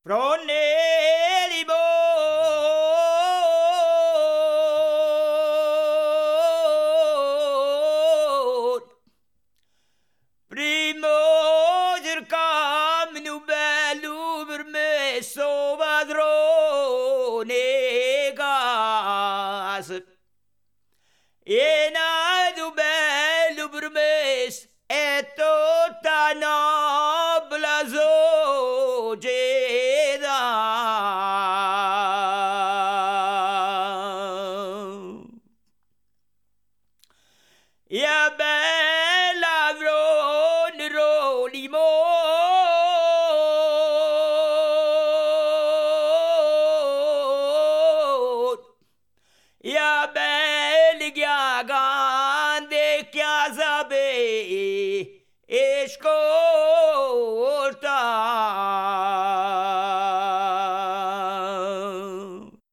Froneli bon primo cercamino bello per me so padrone gas e nato bello per me è tutta nobile società. E bella roni e belli chiagande chiasabe e scolta